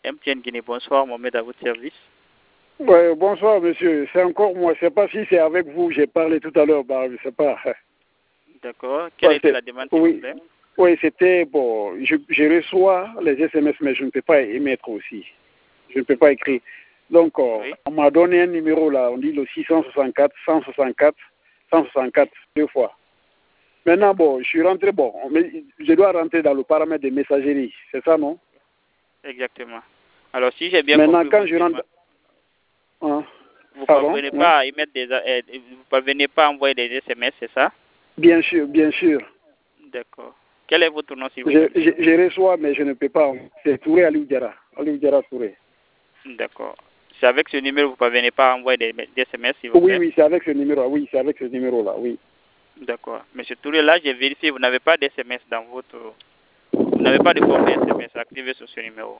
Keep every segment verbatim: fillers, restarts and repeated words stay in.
M T N Guinée. Bonsoir, Mohamed, à votre service. Ouais, bonsoir, monsieur. C'est encore moi. Je ne sais pas si c'est avec vous. J'ai parlé tout à l'heure. Bah, je ne sais pas. D'accord. Quelle était la demande, s'il oui. vous plaît? Oui, c'était bon. Je, je reçois les S M S, mais je ne peux pas émettre aussi. Je ne peux pas écrire. Donc, euh, Oui. on m'a donné un numéro là. On dit le six cent soixante-quatre, cent soixante-quatre, cent soixante-quatre, deux fois. Maintenant, bon, je suis rentré, bon, mais je dois rentrer dans le paramètre de messagerie. C'est ça, non? Exactement. Alors, si j'ai bien Maintenant, compris, quand vous, je rentre. Hein? vous ne Pardon? parvenez Oui. pas à émettre des, euh, vous parvenez pas à envoyer des S M S, c'est ça? Bien sûr, bien sûr. D'accord. Quel est votre nom, s'il vous Je, plaît? je, je reçois, mais je ne peux pas. C'est Touré Aliou Diarra. Aliou Diarra Touré. D'accord. C'est avec ce numéro que vous ne parvenez pas à envoyer des, des S M S, s'il vous Oui, plaît? oui, c'est avec ce numéro. Oui, c'est avec ce numéro-là, oui. D'accord. Monsieur Touré, là, j'ai vérifié, vous n'avez pas d'S M S dans votre... Vous n'avez pas de forfait S M S activé sur ce numéro.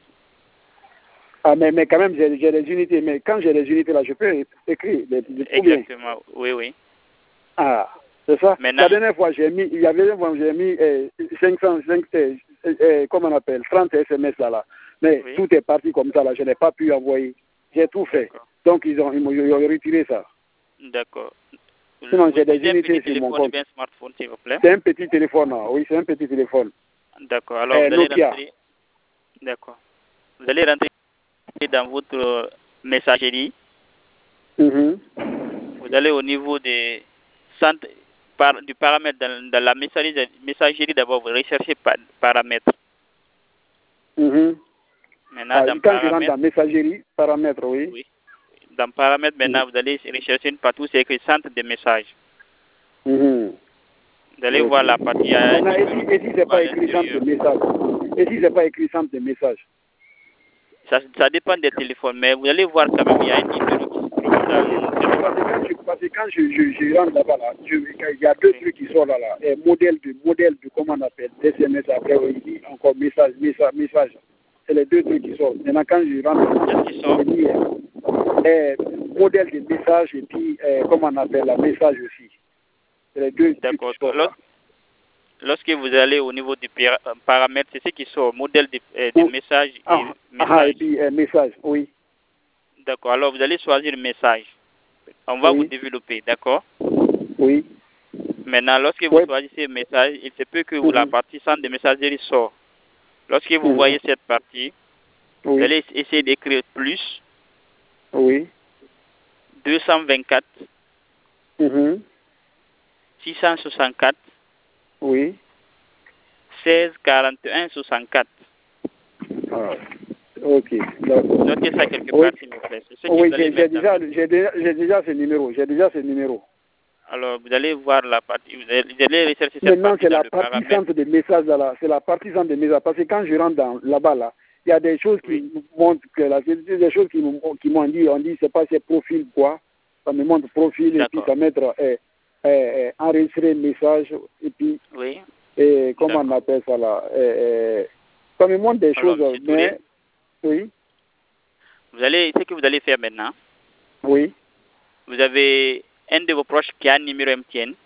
Ah, mais, mais quand même, j'ai des unités. Mais quand j'ai des unités, là, je peux écrire. Les, les Exactement, oui, oui. Ah, c'est ça. Maintenant, la dernière fois, j'ai mis, il y avait j'ai mis euh, cinq cents, cinq, euh, euh, comment on appelle, trente S M S là, là. Mais oui. tout est parti comme ça, là. Je n'ai pas pu envoyer. J'ai tout fait. Donc, ils ont, ils m'ont retiré ça. D'accord. Sinon, j'ai des un unités petit sur mon téléphone compte. ou bien un smartphone, s'il vous plaît? C'est un petit téléphone, là. Oui, c'est un petit téléphone. D'accord. Alors, Euh, vous allez Nokia. rentrer... D'accord. Vous allez rentrer dans votre messagerie. Mm-hmm. Vous allez au niveau des centres par, du paramètre dans, dans la messagerie, messagerie d'abord, vous recherchez par, paramètres. Mm-hmm. Maintenant, Ah, dans quand je rentre paramètres, dans messagerie, paramètres, oui. oui. Dans paramètres, maintenant, Mm-hmm. vous allez rechercher une partie où c'est écrit centre de messages. Mm-hmm. Vous allez Okay. voir la partie. Maintenant, et si, et si c'est pas écrit centre de message? Et si c'est pas écrit centre de message? Ça, ça dépend des téléphones, mais vous allez voir quand même, il y a un numéro qui se trouve dans... Parce que quand je, je, je rentre là-bas, là, je, il y a deux trucs qui sont là, là. Et modèle de, modèle de, comment on appelle, S M S, après, il dit encore message, message, message. C'est les deux trucs qui sortent. Maintenant, quand je rentre, je dis euh, modèle de message et puis, euh, comment on appelle, la message aussi. C'est les deux trucs qui sortent là. Lorsque vous allez au niveau du paramètre, c'est ce qui sort, modèle de, euh, de message et ah, message. Ah, et puis euh, message, oui. D'accord, alors vous allez choisir le message. On va oui. vous développer, d'accord? Oui. Maintenant, lorsque vous oui. choisissez le message, il se peut que vous, mm-hmm. la partie centre de messagerie sort. Lorsque vous mm-hmm. voyez cette partie, oui. vous allez essayer d'écrire plus. Oui. deux cent vingt-quatre. Mm-hmm. six cent soixante-quatre. Oui. seize quarante et un soixante-quatre. Ah, ok. Notez ça quelque part, oui. S'il vous plaît. Ce oui, j'ai déjà, déjà, déjà ce numéro. J'ai déjà ce numéro. Alors, vous allez voir la partie. Vous allez, vous allez rechercher cette Maintenant, partie. c'est la partie centre de messages là. C'est la partie centre de messages. Parce que quand je rentre dans, là-bas, là, il y a des choses oui. qui montrent que là, c'est des choses qui, qui m'ont dit. On dit, c'est pas ces profils, quoi. Ça me montre profil et puis ça mettre euh, euh, enregistrer message et puis. Oui. Et comment on appelle ça là euh, ça me montre des Alors, choses, mais oui. Vous allez, ce que vous allez faire maintenant. Oui. Vous avez un de vos proches qui a un numéro M T N.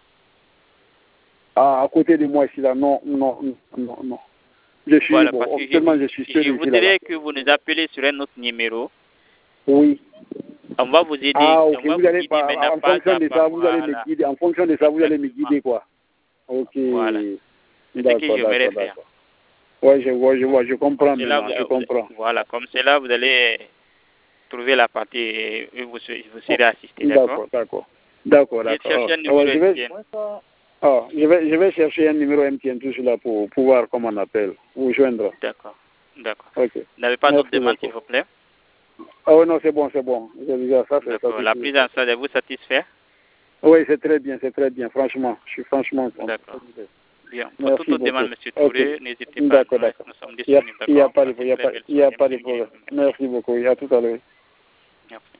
Ah, à côté de moi ici là, non, non, non, non. Je suis voilà, bon, parce que tellement je, je suis seul je ici voudrais là, là. que vous nous appelez sur un autre numéro. Oui. On va vous aider. Ah, ok, on va vous, vous allez guider pas, en pas fonction de ça, vous voilà. allez me guider. En fonction de ça, vous allez me guider quoi. Ok. Voilà. C'est ce que j'aimerais faire. Oui, je vois, je vois, je comprends maintenant, vous, je comprends. Voilà, comme cela, vous allez trouver la partie et vous, vous serez assisté, d'accord? D'accord, d'accord. D'accord, d'accord. Cherchez un Oh, numéro je, vais, M T N. oh, je, vais, je vais chercher un numéro M T N tout cela pour pouvoir, comment on appelle, vous joindre. D'accord, d'accord. Ok. Vous n'avez pas d'autres demandes, s'il vous plaît? Oh non, c'est bon, c'est bon. Déjà, ça, c'est ça. La prise en charge vous satisfait? Oui, c'est très bien, c'est très bien, franchement. Je suis franchement content. D'accord. Bien. Pour Merci toute autre demande, M. Touré, okay. n'hésitez pas. D'accord, d'accord. Nous sommes Il n'y a, disponibles. a pas de problème. Il n'y a pas de problème. Merci beaucoup. À tout à l'heure. Merci.